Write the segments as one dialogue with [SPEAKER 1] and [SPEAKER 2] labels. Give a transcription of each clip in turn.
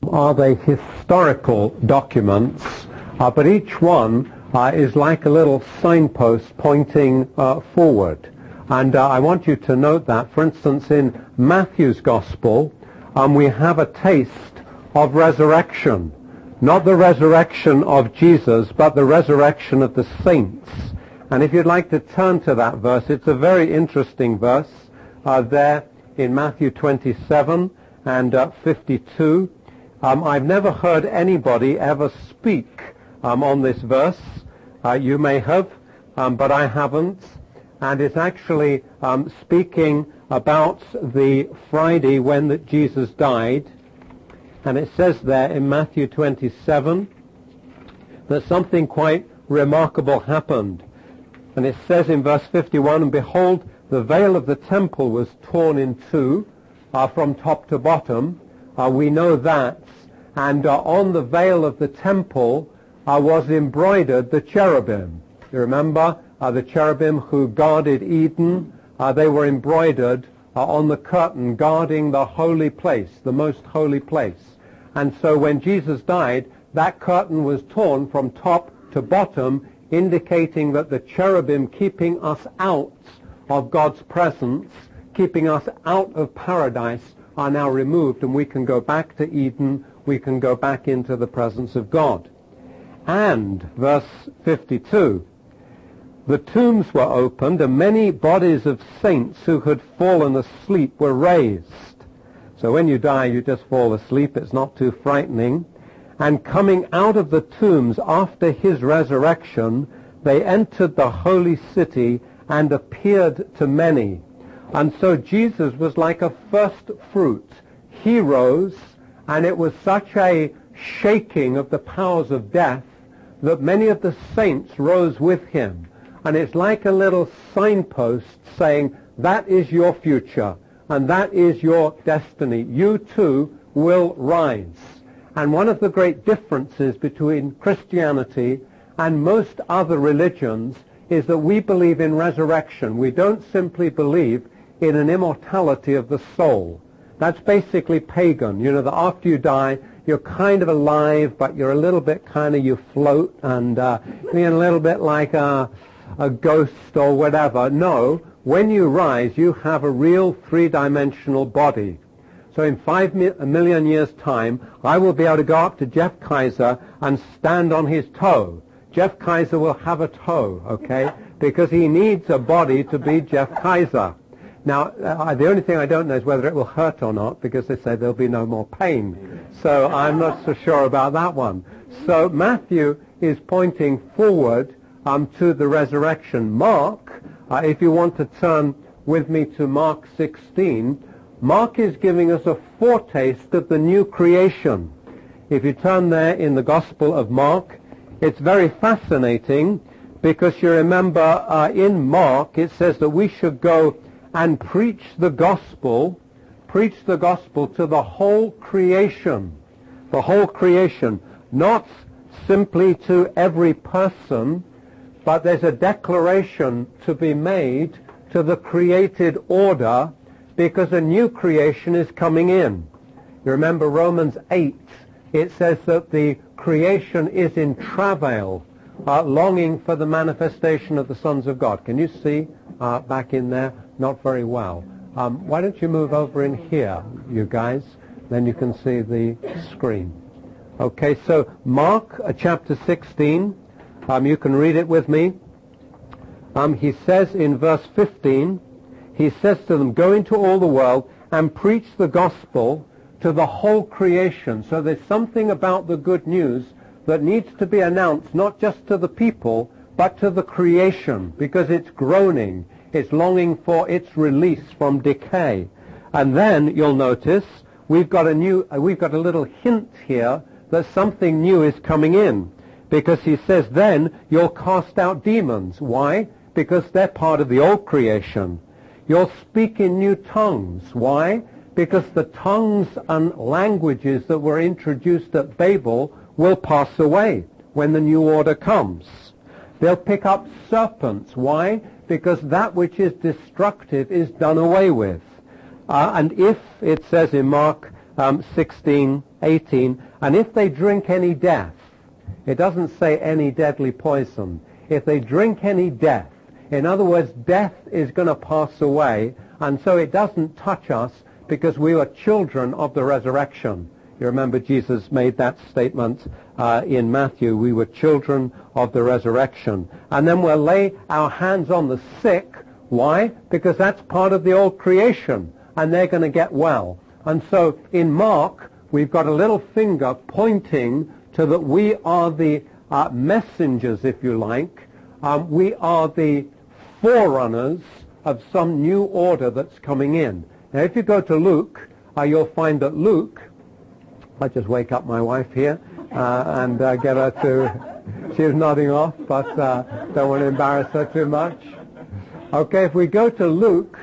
[SPEAKER 1] are they historical documents, but each one is like a little signpost pointing forward. And I want you to note that, for instance, in Matthew's Gospel, we have a taste of resurrection. Not the resurrection of Jesus, but the resurrection of the saints. And if you'd like to turn to that verse, it's a very interesting verse there in Matthew 27 and 52. I've never heard anybody ever speak on this verse. You may have, but I haven't. And it's actually speaking about the Friday when Jesus died. And it says there in Matthew 27 that something quite remarkable happened. And it says in verse 51, and behold, the veil of the temple was torn in two from top to bottom. We know that. And on the veil of the temple was embroidered the cherubim. You remember the cherubim who guarded Eden? They were embroidered on the curtain guarding the holy place, the most holy place. And so when Jesus died, that curtain was torn from top to bottom, indicating that the cherubim keeping us out of God's presence, keeping us out of paradise, are now removed, and we can go back to Eden, we can go back into the presence of God. And, verse 52, the tombs were opened, and many bodies of saints who had fallen asleep were raised. So when you die, you just fall asleep. It's not too frightening. And coming out of the tombs after his resurrection, they entered the holy city and appeared to many. And so Jesus was like a first fruit. He rose, and it was such a shaking of the powers of death that many of the saints rose with him. And it's like a little signpost saying, that is your future, and that is your destiny. You too will rise. And one of the great differences between Christianity and most other religions is that we believe in resurrection. We don't simply believe in an immortality of the soul. That's basically pagan. You know, that after you die, you're kind of alive, but you're a little bit kind of, you float, and you're a little bit like a ghost or whatever. No, when you rise, you have a real three-dimensional body. So in 5 million years' time, I will be able to go up to Jeff Kaiser and stand on his toe. Jeff Kaiser will have a toe, okay, because he needs a body to be Jeff Kaiser. Now, the only thing I don't know is whether it will hurt or not, because they say there'll be no more pain. So I'm not so sure about that one. So Matthew is pointing forward to the resurrection. Mark, if you want to turn with me to Mark 16, Mark is giving us a foretaste of the new creation. If you turn there in the Gospel of Mark, it's very fascinating, because you remember in Mark it says that we should go and preach the gospel to the whole creation. The whole creation, not simply to every person, but there's a declaration to be made to the created order, because a new creation is coming in. You remember Romans 8, it says that the creation is in travail, longing for the manifestation of the sons of God. Can you see back in there? Not very well. Why don't you move over in here, you guys? Then you can see the screen. Okay, so Mark chapter 16, you can read it with me. He says in verse 15, he says to them, go into all the world and preach the gospel to the whole creation. So there's something about the good news that needs to be announced, not just to the people, but to the creation, because it's groaning. It's longing for its release from decay. And then you'll notice we've got a little hint here that something new is coming in, because he says then you'll cast out demons. Why? Because they're part of the old creation. You'll speak in new tongues. Why? Because the tongues and languages that were introduced at Babel will pass away when the new order comes. They'll pick up serpents. Why? Because that which is destructive is done away with. And if, it says in Mark 16:8, 18, and if they drink any death, it doesn't say any deadly poison. If they drink any death, in other words, death is going to pass away, and so it doesn't touch us because we are children of the resurrection. You remember Jesus made that statement in Matthew. We were children of the resurrection. And then we'll lay our hands on the sick. Why? Because that's part of the old creation, and they're going to get well. And so in Mark, we've got a little finger pointing to that we are the messengers, if you like. We are the forerunners of some new order that's coming in. Now, if you go to Luke, you'll find that Luke, I'll just wake up my wife here and get her to, she's nodding off, but don't want to embarrass her too much. Okay, if we go to Luke,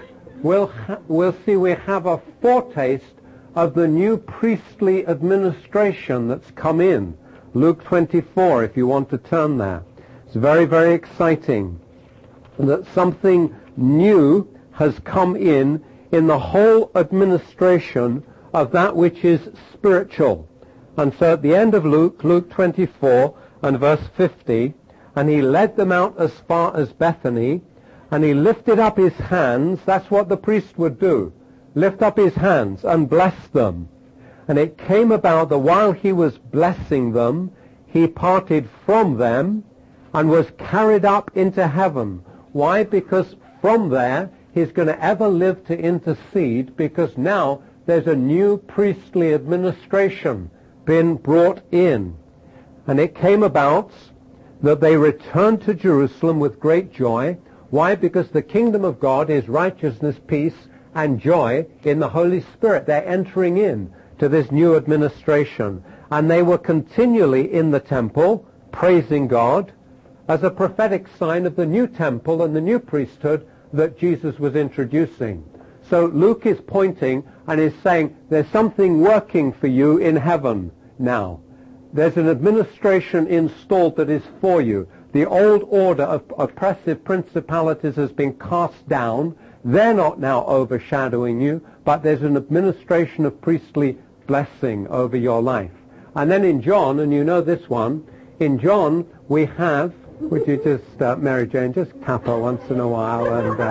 [SPEAKER 1] we'll see we have a foretaste of the new priestly administration that's come in. Luke 24, if you want to turn there. It's very, very exciting that something new has come in the whole administration of that which is spiritual. And so at the end of Luke 24 and verse 50, and he led them out as far as Bethany, and he lifted up his hands. That's what the priest would do. Lift up his hands and bless them. And it came about that while he was blessing them, he parted from them and was carried up into heaven. Why? Because from there, he's going to ever live to intercede, because now there's a new priestly administration been brought in. And it came about that they returned to Jerusalem with great joy. Why? Because the kingdom of God is righteousness, peace, and joy in the Holy Spirit. They're entering in to this new administration. And they were continually in the temple, praising God, as a prophetic sign of the new temple and the new priesthood that Jesus was introducing. So Luke is pointing and is saying there's something working for you in heaven now. There's an administration installed that is for you. The old order of oppressive principalities has been cast down. They're not now overshadowing you, but there's an administration of priestly blessing over your life. And then in John, and you know this one, in John we have, would you just, Mary Jane, just tap her once in a while,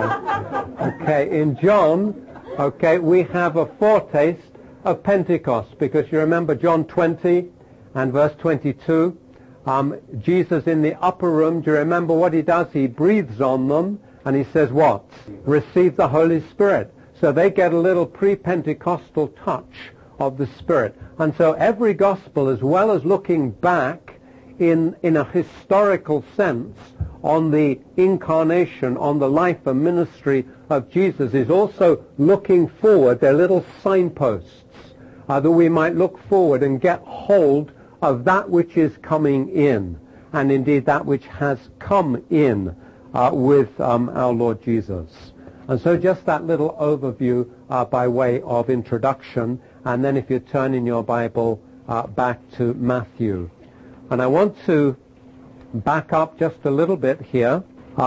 [SPEAKER 1] and, okay, in John, okay, we have a foretaste of Pentecost, because you remember John 20 and verse 22, Jesus in the upper room, do you remember what he does? He breathes on them, and he says what? Receive the Holy Spirit. So they get a little pre-Pentecostal touch of the Spirit. And so every gospel, as well as looking back in a historical sense on the incarnation, on the life and ministry of Jesus, is also looking forward. They're little signposts that we might look forward and get hold of that which is coming in, and indeed that which has come in with our Lord Jesus. And so just that little overview by way of introduction, and then if you turn in your Bible back to Matthew. And I want to back up just a little bit here.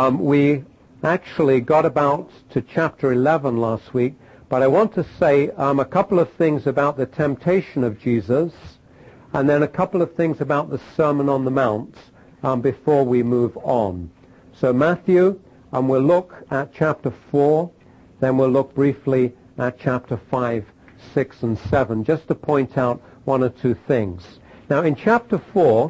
[SPEAKER 1] We actually got about to chapter 11 last week, but I want to say a couple of things about the temptation of Jesus, and then a couple of things about the Sermon on the Mount before we move on. So Matthew, and we'll look at chapter 4, then we'll look briefly at chapter 5, 6, and 7, just to point out one or two things. Now in chapter 4,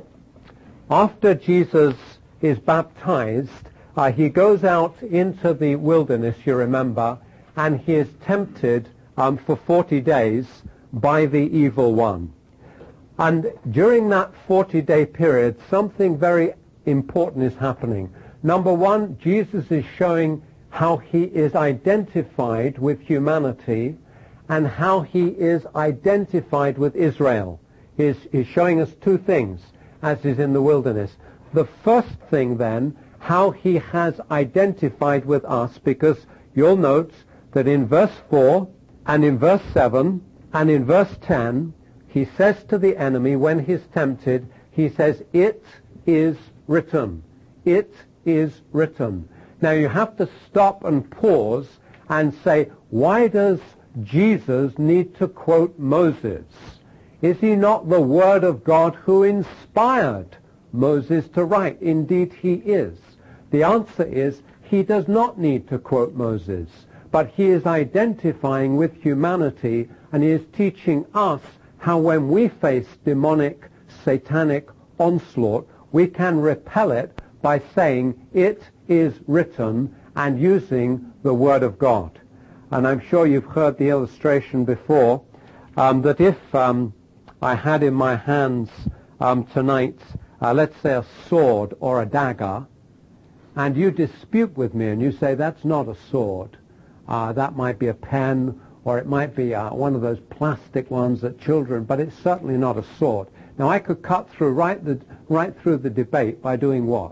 [SPEAKER 1] after Jesus is baptized, he goes out into the wilderness, you remember, and he is tempted for 40 days by the evil one. And during that 40-day period, something very important is happening. Number one, Jesus is showing how he is identified with humanity and how he is identified with Israel. He's showing us two things, as is in the wilderness. The first thing then, how he has identified with us, because you'll note that in verse 4 and in verse 7 and in verse 10, he says to the enemy when he's tempted, he says, "It is written. It is written." Now you have to stop and pause and say, why does Jesus need to quote Moses? Is he not the Word of God who inspired Moses to write? Indeed he is. The answer is he does not need to quote Moses, but he is identifying with humanity, and he is teaching us how when we face demonic, satanic onslaught, we can repel it by saying, "It is written," and using the Word of God. And I'm sure you've heard the illustration before, that if I had in my hands tonight, let's say a sword or a dagger, and you dispute with me and you say, "That's not a sword, that might be a pen, or it might be one of those plastic ones that children, but it's certainly not a sword." Now I could cut through right through the debate by doing what?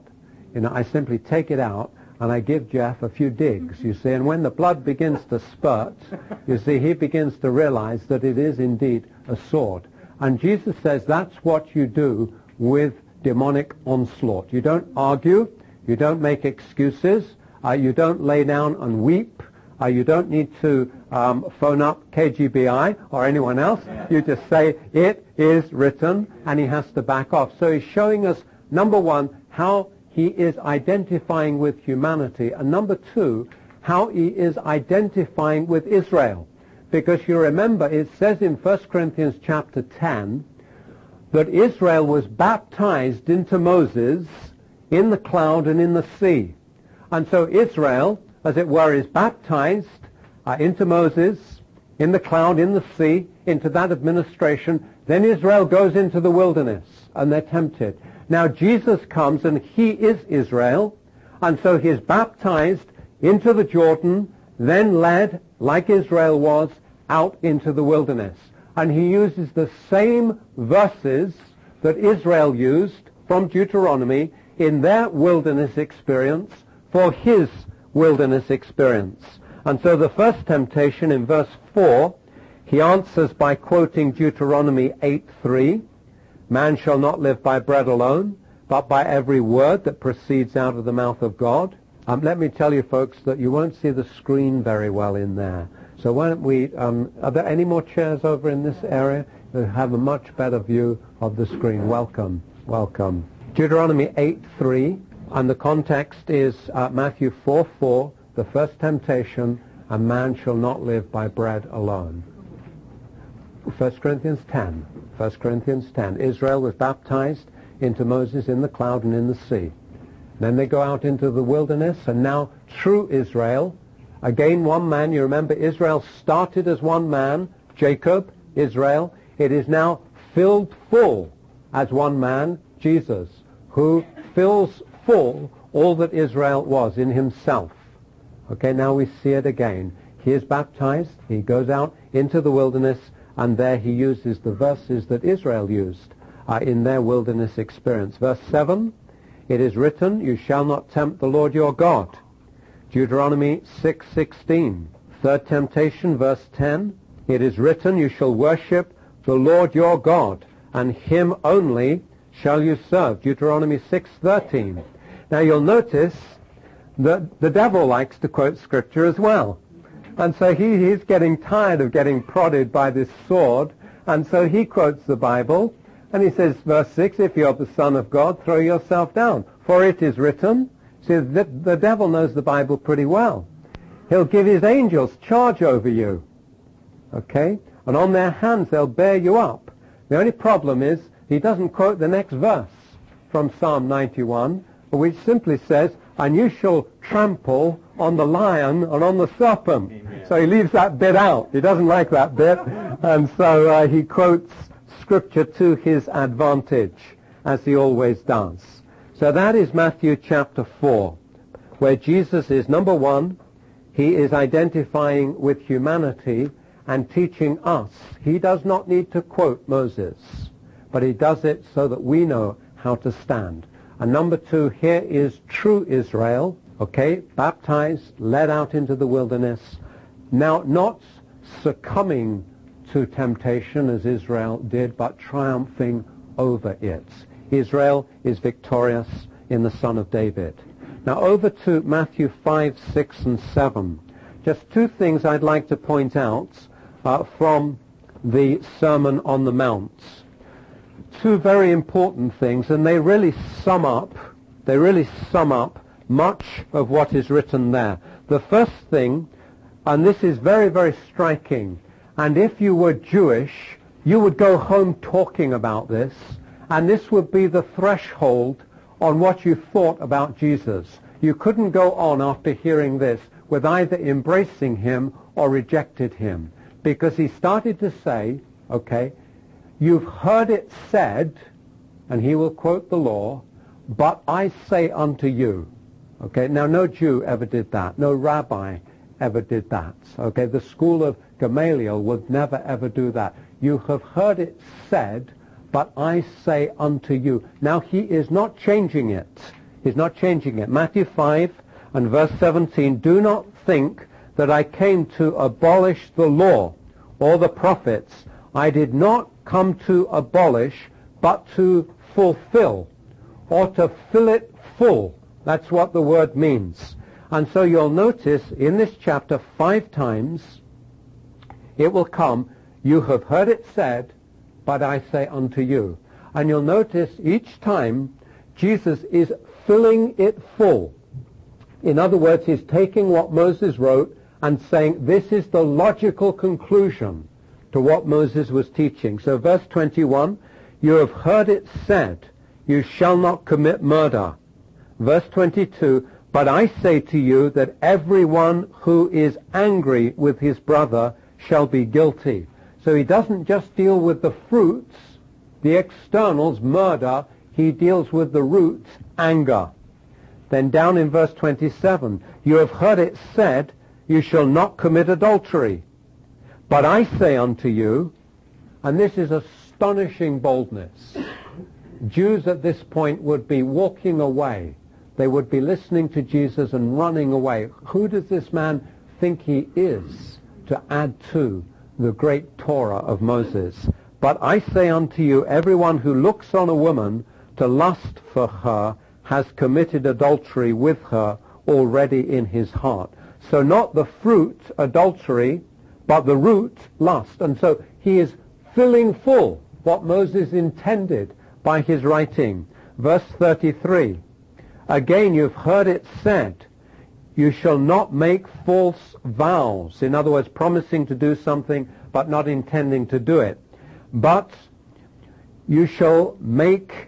[SPEAKER 1] I simply take it out and I give Jeff a few digs, you see, and when the blood begins to spurt, you see, he begins to realize that it is indeed a sword. And Jesus says that's what you do with demonic onslaught. You don't argue, you don't make excuses, you don't lay down and weep, you don't need to phone up KGBI or anyone else. You just say, "It is written," and he has to back off. So he's showing us, number one, how he is identifying with humanity, and number two, how he is identifying with Israel. Because you remember, it says in 1 Corinthians chapter 10 that Israel was baptized into Moses in the cloud and in the sea. And so Israel, as it were, is baptized into Moses, in the cloud, in the sea, into that administration. Then Israel goes into the wilderness, and they're tempted. Now Jesus comes, and he is Israel, and so he is baptized into the Jordan, then led, like Israel was, out into the wilderness. And he uses the same verses that Israel used from Deuteronomy in their wilderness experience for his wilderness experience. And so the first temptation in verse 4, he answers by quoting Deuteronomy 8:3, "Man shall not live by bread alone, but by every word that proceeds out of the mouth of God." Let me tell you, folks, that you won't see the screen very well in there. So why don't we, are there any more chairs over in this area that have a much better view of the screen? Welcome, welcome. Deuteronomy 8:3, and the context is Matthew 4:4, the first temptation, "A man shall not live by bread alone." 1 Corinthians 10, Israel was baptized into Moses in the cloud and in the sea. Then they go out into the wilderness, and now through Israel, again one man, you remember Israel started as one man, Jacob, Israel. It is now filled full as one man, Jesus, who fills full all that Israel was in himself. Okay, now we see it again. He is baptized, he goes out into the wilderness, and there he uses the verses that Israel used in their wilderness experience. Verse 7, "It is written, you shall not tempt the Lord your God." Deuteronomy 6:16. Third temptation, verse 10, "It is written, you shall worship the Lord your God, and him only shall you serve." Deuteronomy 6:13. Now you'll notice that the devil likes to quote scripture as well. And so he's getting tired of getting prodded by this sword, and so he quotes the Bible, and he says, verse 6, "If you are the Son of God, throw yourself down, for it is written." See, the devil knows the Bible pretty well. He'll give his angels charge over you, okay? And on their hands they'll bear you up. The only problem is he doesn't quote the next verse from Psalm 91, which simply says, "And you shall trample on the lion and on the serpent." Amen. So he leaves that bit out. He doesn't like that bit. And so he quotes scripture to his advantage, as he always does. So that is Matthew chapter 4, where Jesus is, number one, he is identifying with humanity and teaching us. He does not need to quote Moses, but he does it so that we know how to stand. And number two, here is true Israel, okay, baptized, led out into the wilderness, now not succumbing to temptation as Israel did, but triumphing over it. Israel is victorious in the Son of David. Now over to Matthew 5, 6, and 7. Just two things I'd like to point out from the Sermon on the Mount. Two very important things, and they really sum up much of what is written there. The first thing, and this is very, very striking, and if you were Jewish, you would go home talking about this, and this would be the threshold on what you thought about Jesus. You couldn't go on after hearing this with either embracing him or rejected him, because he started to say, okay, you've heard it said, and he will quote the law, but I say unto you. Okay, now no Jew ever did that. No rabbi ever did that. Okay, the school of Gamaliel would never ever do that. You have heard it said, but I say unto you. Now he is not changing it. He's not changing it. Matthew 5 and verse 17, do not think that I came to abolish the law or the prophets. I did not come to abolish, but to fulfill, or to fill it full. That's what the word means. And so you'll notice in this chapter 5 times it will come, you have heard it said, but I say unto you. And you'll notice each time Jesus is filling it full. In other words, he's taking what Moses wrote and saying this is the logical conclusion to what Moses was teaching. So verse 21, you have heard it said, you shall not commit murder. Verse 22, but I say to you that everyone who is angry with his brother shall be guilty. So he doesn't just deal with the fruits, the externals, murder, he deals with the roots, anger. Then down in verse 27, you have heard it said, you shall not commit adultery. But I say unto you, and this is astonishing boldness, Jews at this point would be walking away. They would be listening to Jesus and running away. Who does this man think he is to add to the great Torah of Moses? But I say unto you, everyone who looks on a woman to lust for her has committed adultery with her already in his heart. So not the fruit, adultery, but the root, lust. And so he is filling full what Moses intended by his writing. Verse 33, again you've heard it said, you shall not make false vows. In other words, promising to do something but not intending to do it. But you shall make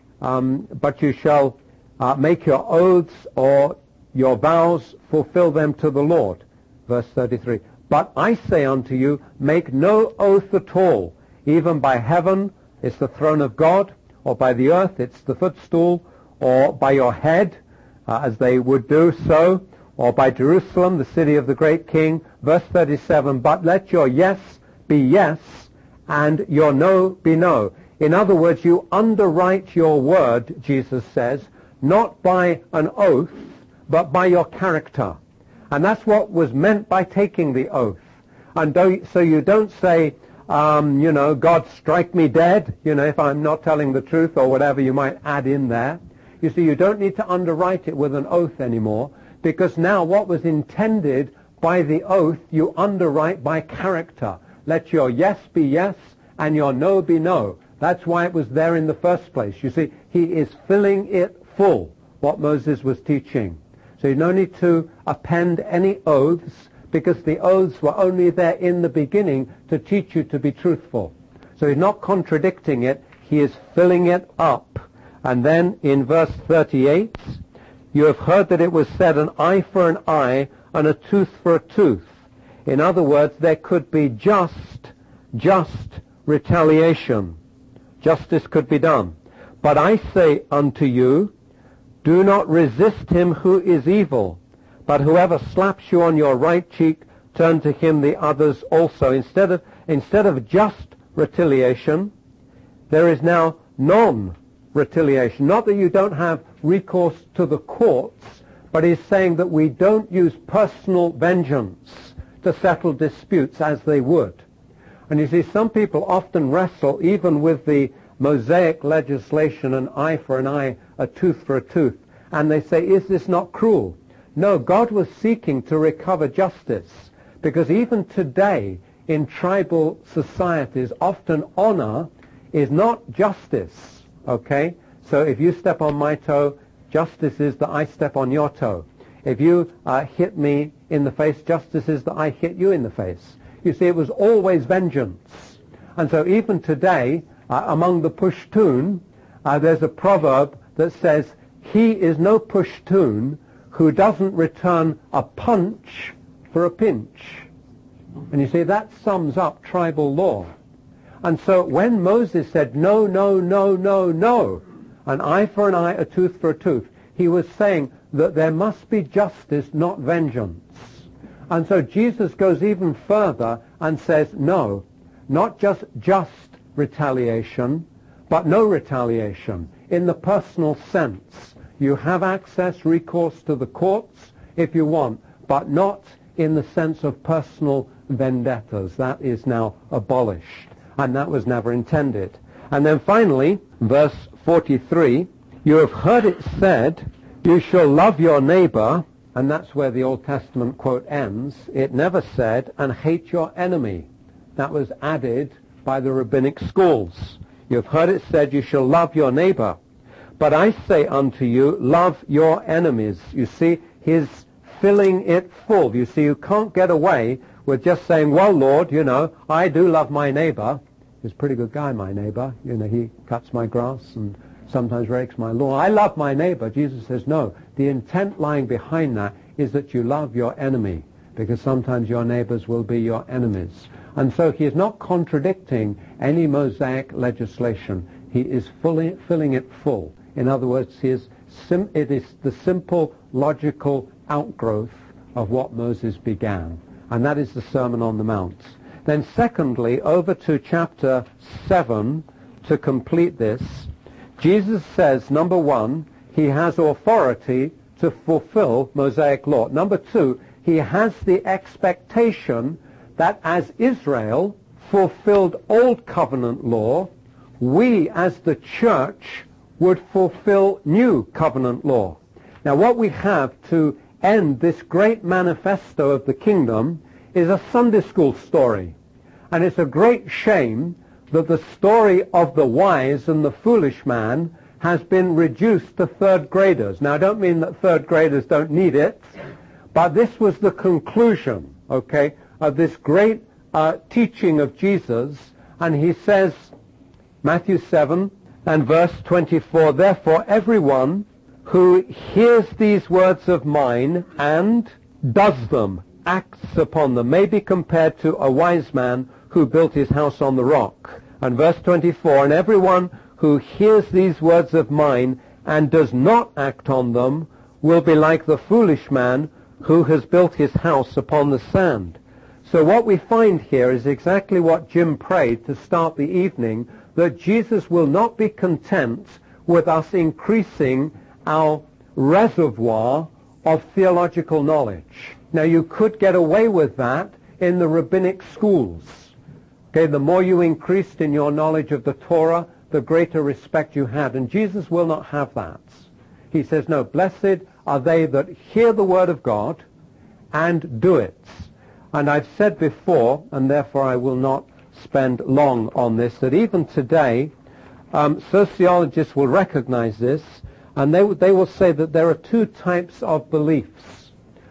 [SPEAKER 1] make your oaths or your vows, fulfill them to the Lord. Verse 33. But I say unto you, make no oath at all, even by heaven, it's the throne of God, or by the earth, it's the footstool, or by your head, as they would do so, or by Jerusalem, the city of the great king. Verse 37, but let your yes be yes, and your no be no. In other words, you underwrite your word, Jesus says, not by an oath, but by your character. And that's what was meant by taking the oath. And so you don't say, God strike me dead, if I'm not telling the truth or whatever you might add in there. You see, you don't need to underwrite it with an oath anymore, because now what was intended by the oath, you underwrite by character. Let your yes be yes and your no be no. That's why it was there in the first place. You see, he is filling it full, what Moses was teaching. So you don't need to append any oaths, because the oaths were only there in the beginning to teach you to be truthful. So he's not contradicting it, he is filling it up. And then in verse 38, you have heard that it was said, an eye for an eye and a tooth for a tooth. In other words, there could be just retaliation. Justice could be done. But I say unto you, do not resist him who is evil, but whoever slaps you on your right cheek, turn to him the others also. Instead of just retaliation, there is now non-retaliation. Not that you don't have recourse to the courts, but he's saying that we don't use personal vengeance to settle disputes as they would. And you see, some people often wrestle even with the Mosaic legislation, an eye for an eye, a tooth for a tooth, and they say, is this not cruel? No, God was seeking to recover justice, because even today in tribal societies, often honor is not justice, okay? So if you step on my toe, justice is that I step on your toe. If you hit me in the face, justice is that I hit you in the face. You see, it was always vengeance. And so even today, among the Pushtun, there's a proverb that says, he is no Pushtun who doesn't return a punch for a pinch. And you see, that sums up tribal law. And so when Moses said, no, no, no, no, no, an eye for an eye, a tooth for a tooth, he was saying that there must be justice, not vengeance. And so Jesus goes even further and says, no, not just retaliation, but no retaliation. In the personal sense, you have access, recourse to the courts if you want, but not in the sense of personal vendettas. That is now abolished, and that was never intended. And then finally, verse 43, you have heard it said, you shall love your neighbor, and that's where the Old Testament quote ends. It never said, and hate your enemy. That was added by the rabbinic schools. You have heard it said, you shall love your neighbor. But I say unto you, love your enemies. You see, he's filling it full. You see, you can't get away with just saying, well, Lord, you know, I do love my neighbor. He's a pretty good guy, my neighbor. You know, he cuts my grass and sometimes rakes my lawn. I love my neighbor. Jesus says, no. The intent lying behind that is that you love your enemy, because sometimes your neighbors will be your enemies. And so he is not contradicting any Mosaic legislation. He is filling it full. In other words, it is the simple, logical outgrowth of what Moses began. And that is the Sermon on the Mount. Then secondly, over to chapter 7, to complete this, Jesus says, number one, he has authority to fulfill Mosaic law. Number two, he has the expectation that as Israel fulfilled Old Covenant law, we as the church would fulfill New Covenant law. Now what we have to end this great manifesto of the kingdom is a Sunday school story. And it's a great shame that the story of the wise and the foolish man has been reduced to third graders. Now I don't mean that third graders don't need it, but this was the conclusion, okay, of this great teaching of Jesus. And he says, Matthew 7 and verse 24, therefore everyone who hears these words of mine and does them, acts upon them, may be compared to a wise man who built his house on the rock. And verse 24, and everyone who hears these words of mine and does not act on them will be like the foolish man who has built his house upon the sand. So what we find here is exactly what Jim prayed to start the evening, that Jesus will not be content with us increasing our reservoir of theological knowledge. Now you could get away with that in the rabbinic schools. Okay, the more you increased in your knowledge of the Torah, the greater respect you had. And Jesus will not have that. He says, no, blessed are they that hear the word of God and do it. And I've said before, and therefore I will not spend long on this, that even today, sociologists will recognize this, and they will say that there are two types of beliefs.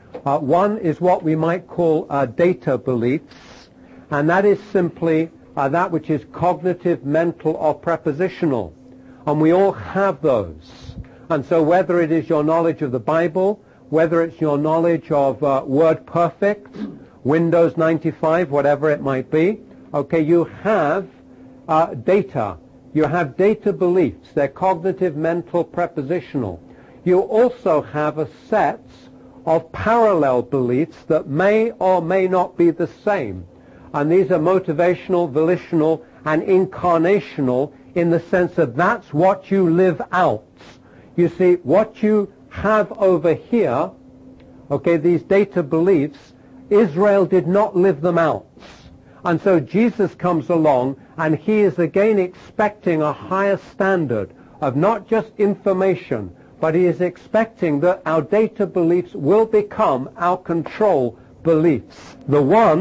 [SPEAKER 1] One is what we might call data beliefs, and that is simply that which is cognitive, mental, or prepositional. And we all have those. And so whether it is your knowledge of the Bible, whether it's your knowledge of Word Perfect, Windows 95, whatever it might be, okay, you have data. You have data beliefs. They're cognitive, mental, prepositional. You also have a set of parallel beliefs that may or may not be the same. And these are motivational, volitional, and incarnational in the sense that that's what you live out. You see, what you have over here, okay, these data beliefs, Israel did not live them out. And so Jesus comes along, and he is again expecting a higher standard of not just information, but he is expecting that our data beliefs will become our control beliefs. The one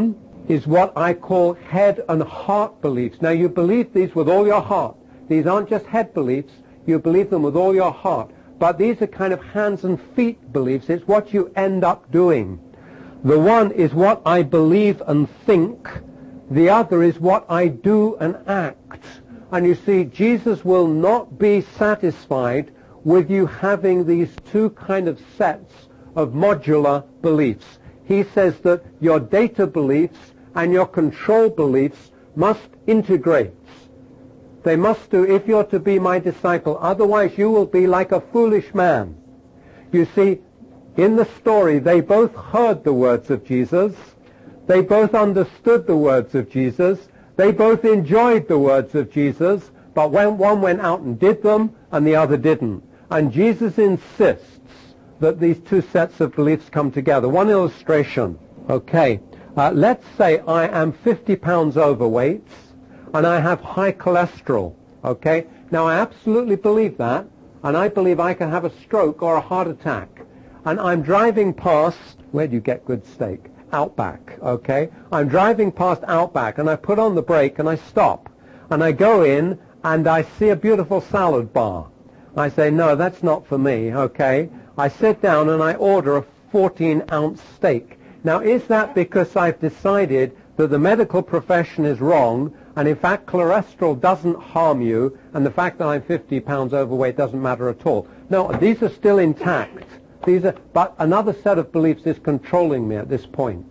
[SPEAKER 1] is what I call head and heart beliefs. Now, you believe these with all your heart. These aren't just head beliefs. You believe them with all your heart. But these are kind of hands and feet beliefs. It's what you end up doing. The one is what I believe and think. The other is what I do and act. And you see, Jesus will not be satisfied with you having these two kind of sets of modular beliefs. He says that your data beliefs and your control beliefs must integrate. They must do if you're to be my disciple. Otherwise you will be like a foolish man. You see, in the story, they both heard the words of Jesus. They both understood the words of Jesus. They both enjoyed the words of Jesus. But when one went out and did them and the other didn't. And Jesus insists that these two sets of beliefs come together. One illustration. Okay. Let's say I am 50 pounds overweight and I have high cholesterol. Okay. Now I absolutely believe that, and I believe I can have a stroke or a heart attack. And I'm driving past, where do you get good steak? Outback. Okay. I'm driving past Outback and I put on the brake and I stop. And I go in and I see a beautiful salad bar. I say, no, that's not for me. Okay. I sit down and I order a 14-ounce steak. Now, is that because I've decided that the medical profession is wrong, and in fact cholesterol doesn't harm you, and the fact that I'm 50 pounds overweight doesn't matter at all? No, these are still intact. But another set of beliefs is controlling me at this point.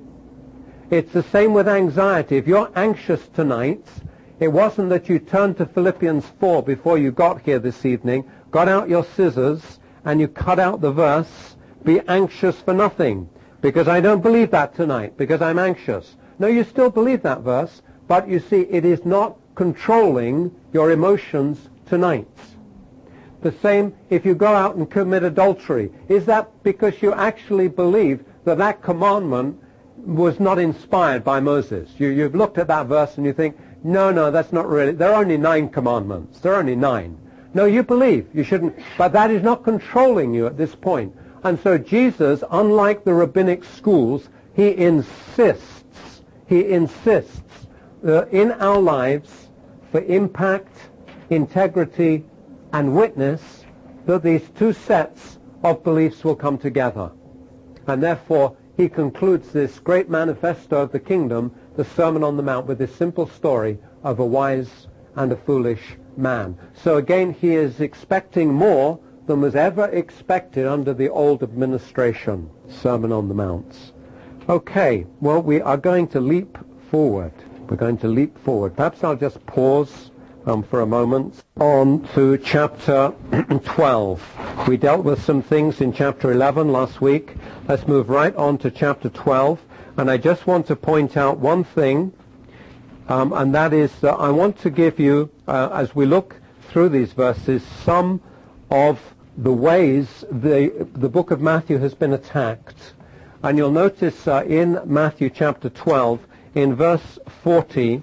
[SPEAKER 1] It's the same with anxiety. If you're anxious tonight, it wasn't that you turned to Philippians 4 before you got here this evening, got out your scissors, and you cut out the verse, be anxious for nothing, because I don't believe that tonight, because I'm anxious. No, you still believe that verse, but you see, it is not controlling your emotions tonight. The same if you go out and commit adultery. Is that because you actually believe that that commandment was not inspired by Moses? You've looked at that verse and you think, no, that's not really. There are only 9 commandments. There are only 9. No, you believe. You shouldn't. But that is not controlling you at this point. And so Jesus, unlike the rabbinic schools, he insists in our lives for impact, integrity, and witness that these two sets of beliefs will come together. And therefore, he concludes this great manifesto of the kingdom, the Sermon on the Mount, with this simple story of a wise and a foolish man. So again, he is expecting more than was ever expected under the old administration, Sermon on the Mount. Okay, well, we are going to leap forward. We're going to leap forward. Perhaps I'll just pause for a moment on to chapter 12. We dealt with some things in chapter 11 last week. Let's move right on to chapter 12. And I just want to point out one thing, and that is that I want to give you, as we look through these verses, some of the ways the book of Matthew has been attacked. And you'll notice in Matthew chapter 12, in verse 40,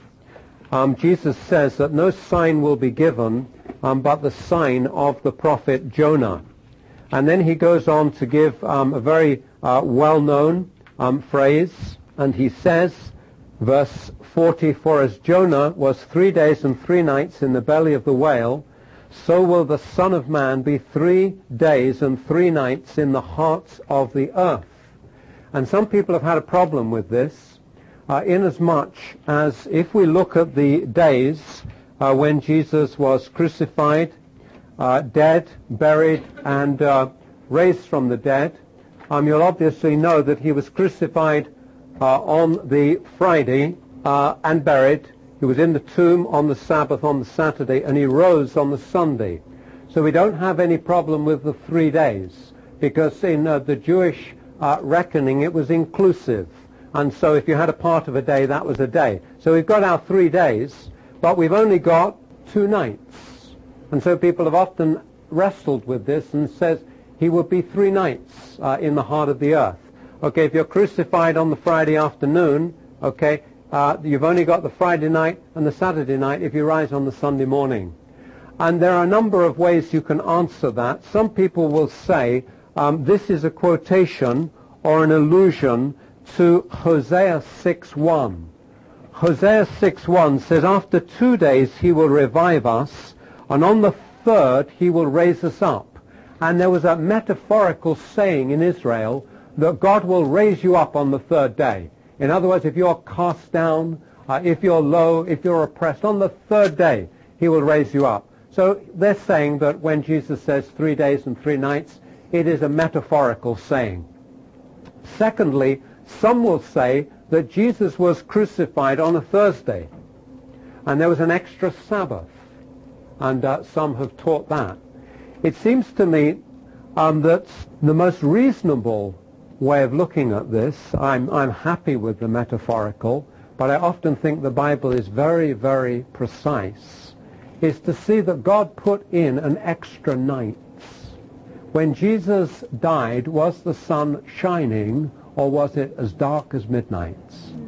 [SPEAKER 1] Jesus says that no sign will be given but the sign of the prophet Jonah. And then he goes on to give a very well-known phrase, and he says, verse 40, for as Jonah was 3 days and 3 nights in the belly of the whale, so will the Son of Man be 3 days and 3 nights in the heart of the earth. And some people have had a problem with this, inasmuch as if we look at the days when Jesus was crucified, dead, buried, and raised from the dead, you'll obviously know that he was crucified on the Friday and buried. He was in the tomb on the Sabbath on the Saturday, and he rose on the Sunday. So we don't have any problem with the 3 days, because in the Jewish reckoning it was inclusive. And so if you had a part of a day, that was a day. So we've got our 3 days, but we've only got 2 nights. And so people have often wrestled with this and says he would be 3 nights in the heart of the earth. Okay, if you're crucified on the Friday afternoon, okay, you've only got the Friday night and the Saturday night if you rise on the Sunday morning. And there are a number of ways you can answer that. Some people will say this is a quotation or an allusion to Hosea 6:1. Hosea 6:1 says, "After 2 days he will revive us, and on the third he will raise us up." And there was a metaphorical saying in Israel that God will raise you up on the third day. In other words, if you're cast down, if you're low, if you're oppressed, on the third day he will raise you up. So they're saying that when Jesus says 3 days and 3 nights, it is a metaphorical saying. Secondly, some will say that Jesus was crucified on a Thursday, and there was an extra Sabbath, and some have taught that. It seems to me that the most reasonable way of looking at this, I'm happy with the metaphorical, but I often think the Bible is very, very precise, is to see that God put in an extra night. When Jesus died, was the sun shining, or was it as dark as midnight?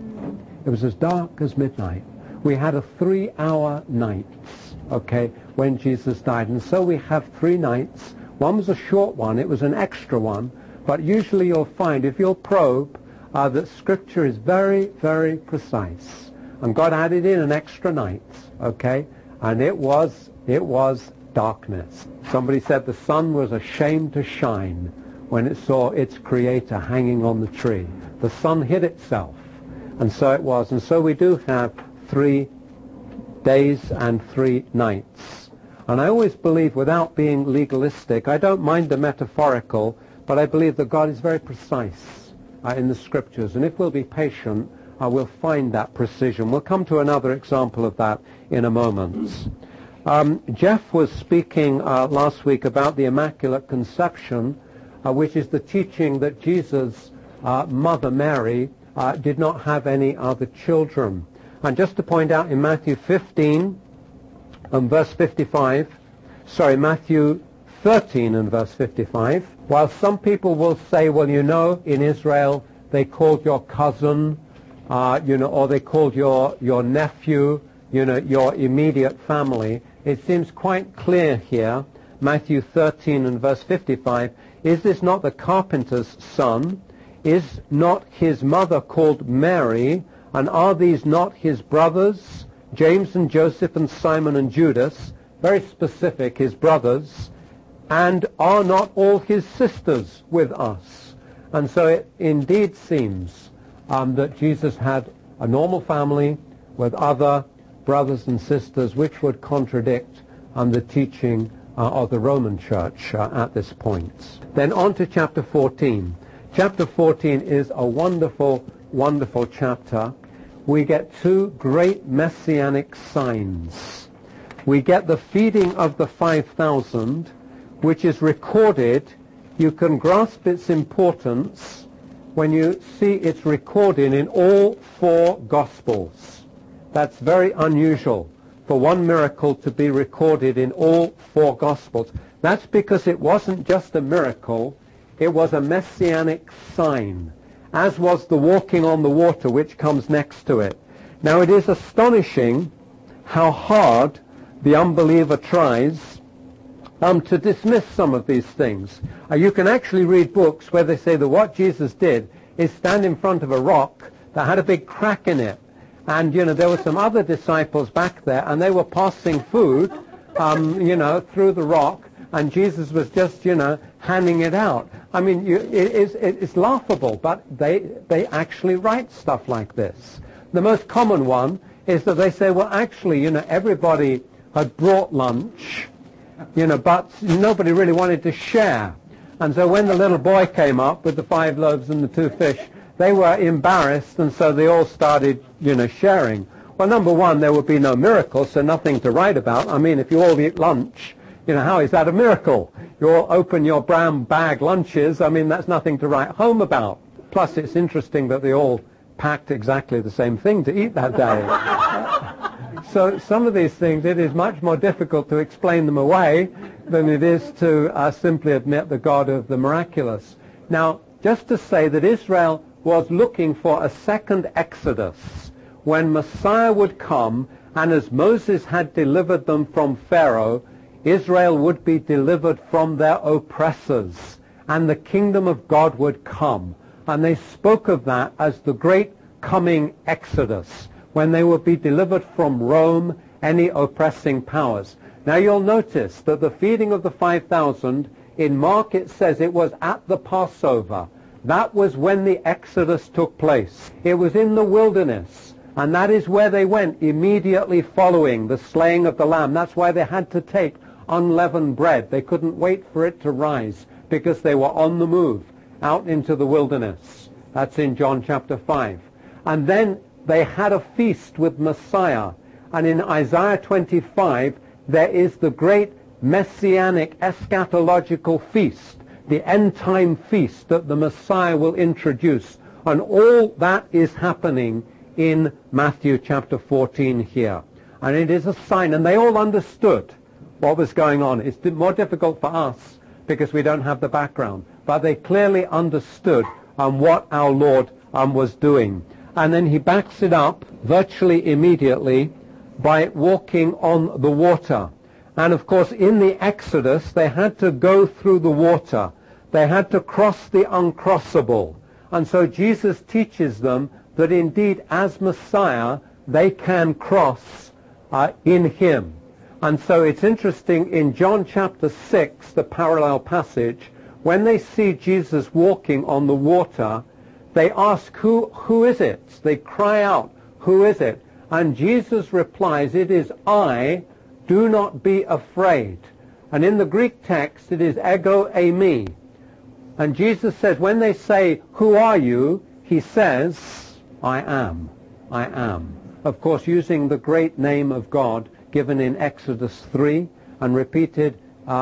[SPEAKER 1] It was as dark as midnight. We had a 3-hour night, okay, when Jesus died. And so we have 3 nights. One was a short one. It was an extra one. But usually you'll find, if you'll probe, that Scripture is very, very precise. And God added in an extra night, okay, and it was darkness. Somebody said the sun was ashamed to shine when it saw its creator hanging on the tree. The sun hid itself, and so it was. And so we do have 3 days and 3 nights. And I always believe, without being legalistic, I don't mind the metaphorical, but I believe that God is very precise in the Scriptures. And if we'll be patient, we'll find that precision. We'll come to another example of that in a moment. Jeff was speaking last week about the Immaculate Conception, which is the teaching that Jesus' mother Mary did not have any other children. And just to point out, in Matthew 15 and verse 55, Matthew 13 and verse 55, while some people will say, well, you know, in Israel they called your cousin, or they called your nephew, your immediate family. It seems quite clear here, Matthew 13 and verse 55, is this not the carpenter's son? Is not his mother called Mary? And are these not his brothers, James and Joseph and Simon and Judas? Very specific, his brothers. And are not all his sisters with us? And so it indeed seems that Jesus had a normal family with other brothers and sisters, which would contradict the teaching of the Roman Church at this point. Then on to chapter 14. Chapter 14 is a wonderful, wonderful chapter. We get 2 great messianic signs. We get the feeding of the 5,000, which is recorded. You can grasp its importance when you see it's recorded in all 4 Gospels. That's very unusual for one miracle to be recorded in all 4 Gospels. That's because it wasn't just a miracle, it was a messianic sign, as was the walking on the water, which comes next to it. Now it is astonishing how hard the unbeliever tries to dismiss some of these things. You can actually read books where they say that what Jesus did is stand in front of a rock that had a big crack in it. And, there were some other disciples back there, and they were passing food, through the rock, and Jesus was just, handing it out. I mean, it's laughable, but they actually write stuff like this. The most common one is that they say, well, actually, everybody had brought lunch, but nobody really wanted to share. And so when the little boy came up with the 5 loaves and the 2 fish, they were embarrassed, and so they all started, sharing. Well, number one, there would be no miracle, so nothing to write about. I mean, if you all eat lunch, how is that a miracle? You all open your brown bag lunches. I mean, that's nothing to write home about. Plus, it's interesting that they all packed exactly the same thing to eat that day. So some of these things, it is much more difficult to explain them away than it is to simply admit the God of the miraculous. Now, just to say that Israel was looking for a second Exodus when Messiah would come, and as Moses had delivered them from Pharaoh, Israel would be delivered from their oppressors, and the kingdom of God would come. and they spoke of that as the great coming Exodus, when they would be delivered from Rome, any oppressing powers. Now you'll notice that the feeding of the 5,000, in Mark it says it was at the Passover. That was when the Exodus took place. It was in the wilderness, and that is where they went immediately following the slaying of the lamb. That's why they had to take unleavened bread. They couldn't wait for it to rise because they were on the move out into the wilderness. That's in John chapter 5. And then they had a feast with Messiah. And in Isaiah 25, there is the great messianic eschatological feast, the end-time feast that the Messiah will introduce. And all that is happening in Matthew chapter 14 here. And it is a sign, and they all understood what was going on. It's more difficult for us because we don't have the background. But they clearly understood what our Lord was doing. And then he backs it up virtually immediately by walking on the water. And of course, in the Exodus, they had to go through the water. They had to cross the uncrossable. And so Jesus teaches them that indeed, as Messiah, they can cross in him. And so it's interesting, in John chapter 6, the parallel passage, when they see Jesus walking on the water, they ask, who is it? They cry out, who is it? And Jesus replies, it is I, do not be afraid. And in the Greek text, it is ego eimi. And Jesus says, when they say, who are you? He says, I am. I am. Of course, using the great name of God given in Exodus 3 and repeated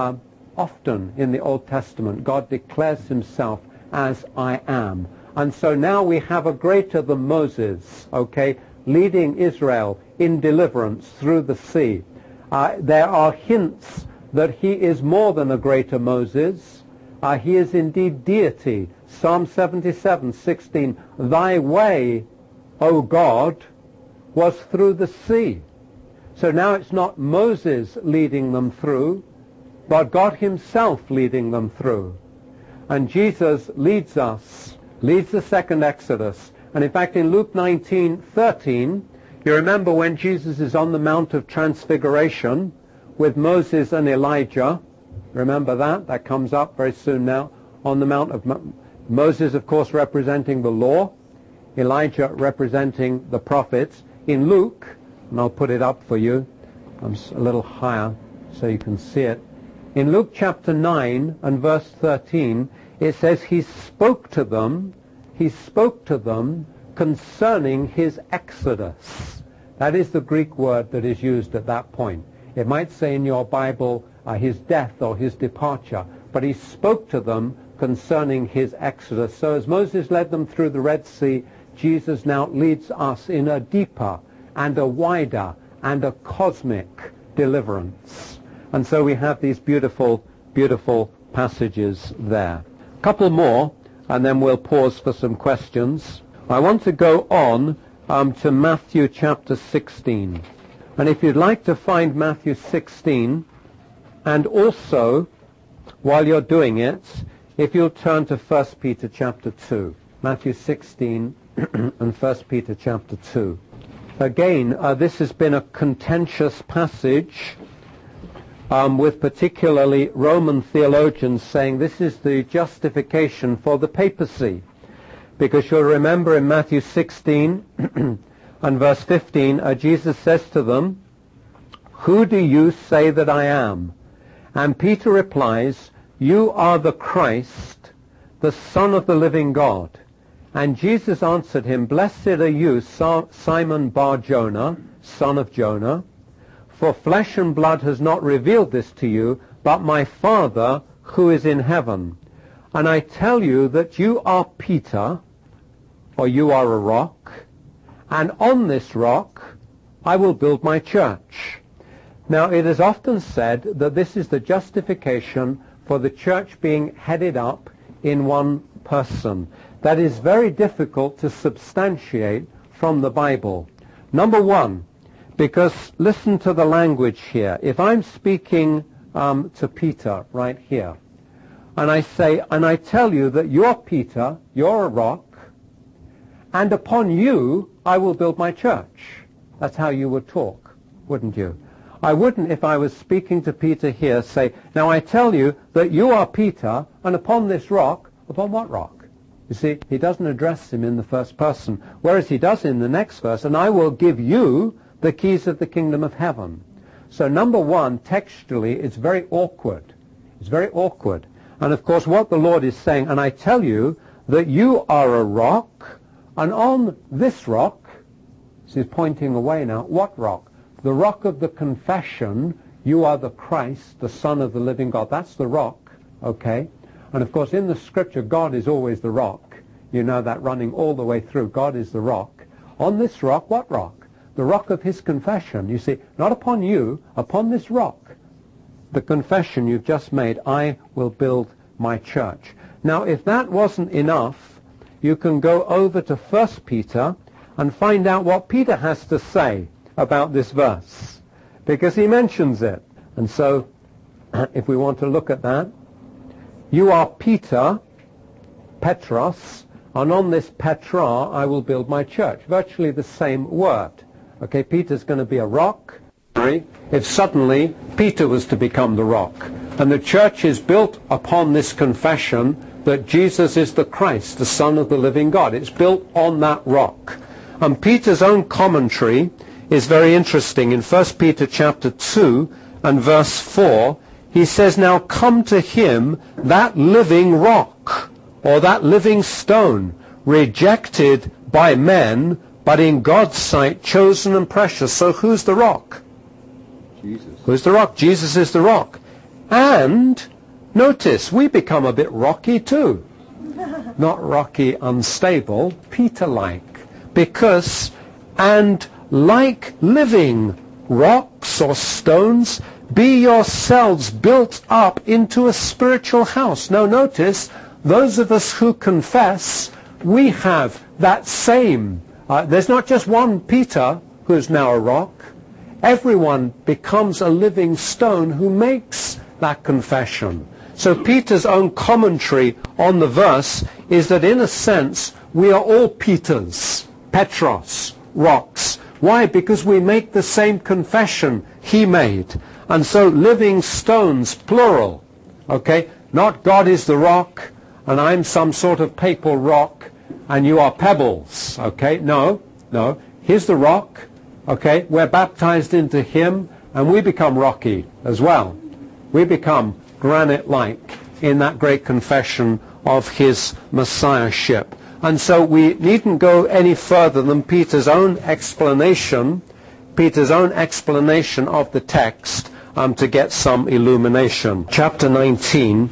[SPEAKER 1] often in the Old Testament. God declares himself as I am. And so now we have a greater than Moses, okay, leading Israel in deliverance through the sea. There are hints that he is more than a greater Moses. He is indeed deity. Psalm 77:16, thy way, O God, was through the sea. So now it's not Moses leading them through, but God himself leading them through. And Jesus leads the second Exodus. And in fact, in Luke 19:13, you remember when Jesus is on the Mount of Transfiguration with Moses and Elijah. Remember that? That comes up very soon now. On the Mount of Moses, of course, representing the law. Elijah representing the prophets. In Luke, and I'll put it up for you. I'm a little higher so you can see it. In Luke chapter 9 and verse 13, it says he spoke to them concerning his exodus. That is the Greek word that is used at that point. It might say in your Bible his death or his departure, but he spoke to them concerning his exodus. So as Moses led them through the Red Sea, Jesus now leads us in a deeper and a wider and a cosmic deliverance. And so we have these beautiful, beautiful passages there. A couple more, and then we'll pause for some questions. I want to go on to Matthew chapter 16. And if you'd like to find Matthew 16, and also, while you're doing it, if you'll turn to 1 Peter chapter 2. Matthew 16 and 1 Peter chapter 2. Again, this has been a contentious passage with particularly Roman theologians saying this is the justification for the papacy. Because you'll remember in Matthew 16 and verse 15, Jesus says to them, who do you say that I am? And Peter replies, you are the Christ, the Son of the living God. And Jesus answered him, blessed are you, Simon Bar-Jonah, son of Jonah, for flesh and blood has not revealed this to you, but my Father who is in heaven. And I tell you that you are Peter, or you are a rock, and on this rock I will build my church. Now it is often said that this is the justification for the church being headed up in one person. That is very difficult to substantiate from the Bible. Number one, because listen to the language here. If I'm speaking to Peter right here, and I say, and I tell you that you're Peter, you're a rock, and upon you I will build my church. That's how you would talk, wouldn't you? I wouldn't, if I was speaking to Peter here, say, now I tell you that you are Peter, and upon this rock, upon what rock? You see, he doesn't address him in the first person, whereas he does in the next verse, and I will give you the keys of the kingdom of heaven. So number one, textually, it's very awkward. It's very awkward. And of course, what the Lord is saying, and I tell you that you are a rock, and on this rock, he's pointing away now, what rock? The rock of the confession, you are the Christ, the Son of the living God. That's the rock, okay? And of course, in the Scripture, God is always the rock. You know that running all the way through. God is the rock. On this rock, what rock? The rock of his confession. You see, not upon you, upon this rock. The confession you've just made, I will build my church. Now, if that wasn't enough, you can go over to 1 Peter and find out what Peter has to say about this verse, because he mentions it. And so, if we want to look at that, you are Peter, Petros, and on this Petra I will build my church. Virtually the same word. Okay, Peter's going to be a rock. If suddenly Peter was to become the rock, and the church is built upon this confession that Jesus is the Christ, the Son of the living God. It's built on that rock. And Peter's own commentary is very interesting. In 1 Peter chapter 2 and verse 4, he says, now come to him, that living rock, or that living stone, rejected by men, but in God's sight chosen and precious. So who's the rock?
[SPEAKER 2] Jesus.
[SPEAKER 1] Who's the rock? Jesus is the rock. And notice, we become a bit rocky too. Not rocky, unstable, Peter-like. Because, and like living rocks or stones, be yourselves built up into a spiritual house. Now notice, those of us who confess, we have that same. There's not just one Peter who's now a rock. Everyone becomes a living stone who makes that confession. So Peter's own commentary on the verse is that in a sense we are all Peters, Petros, rocks. Why? Because we make the same confession he made. And so living stones, plural. Okay? Not God is the rock and I'm some sort of papal rock and you are pebbles. Okay? No. He's the rock. Okay? We're baptized into him and we become rocky as well. We become granite-like in that great confession of his messiahship. And so we needn't go any further than Peter's own explanation of the text to get some illumination. Chapter 19,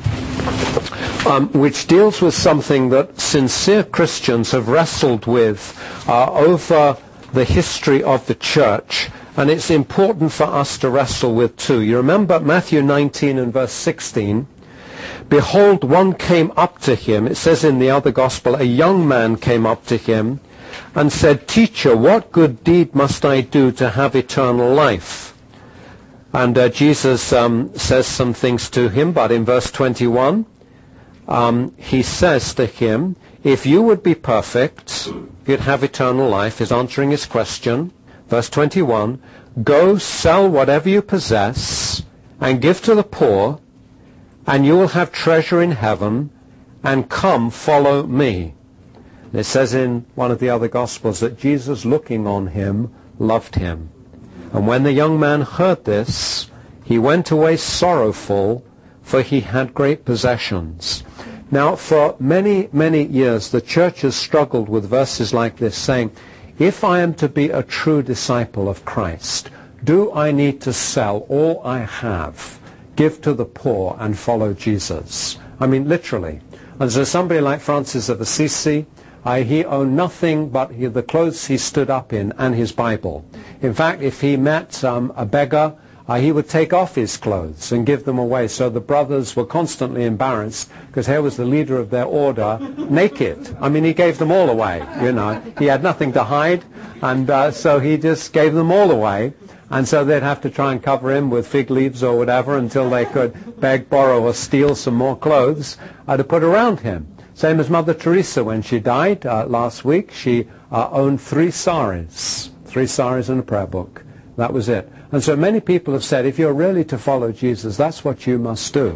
[SPEAKER 1] which deals with something that sincere Christians have wrestled with over the history of the church, and it's important for us to wrestle with too. You remember Matthew 19 and verse 16, behold, one came up to him, it says in the other gospel, a young man came up to him and said, teacher, what good deed must I do to have eternal life? And Jesus says some things to him, but in verse 21, he says to him, if you would be perfect, you'd have eternal life. He's answering his question. Verse 21, go sell whatever you possess and give to the poor, and you will have treasure in heaven, and come follow me. And it says in one of the other Gospels that Jesus, looking on him, loved him. And when the young man heard this, he went away sorrowful, for he had great possessions. Now, for many, many years, the church has struggled with verses like this, saying, if I am to be a true disciple of Christ, do I need to sell all I have, give to the poor, and follow Jesus? I mean, literally. And so somebody like Francis of Assisi, he owned nothing but the clothes he stood up in and his Bible. In fact, if he met a beggar he would take off his clothes and give them away. So the brothers were constantly embarrassed because here was the leader of their order naked. I mean, he gave them all away, you know. He had nothing to hide, and so he just gave them all away. And so they'd have to try and cover him with fig leaves or whatever until they could beg, borrow, or steal some more clothes to put around him. Same as Mother Teresa when she died last week. She owned 3 saris in a prayer book. That was it. And so many people have said, if you're really to follow Jesus, that's what you must do.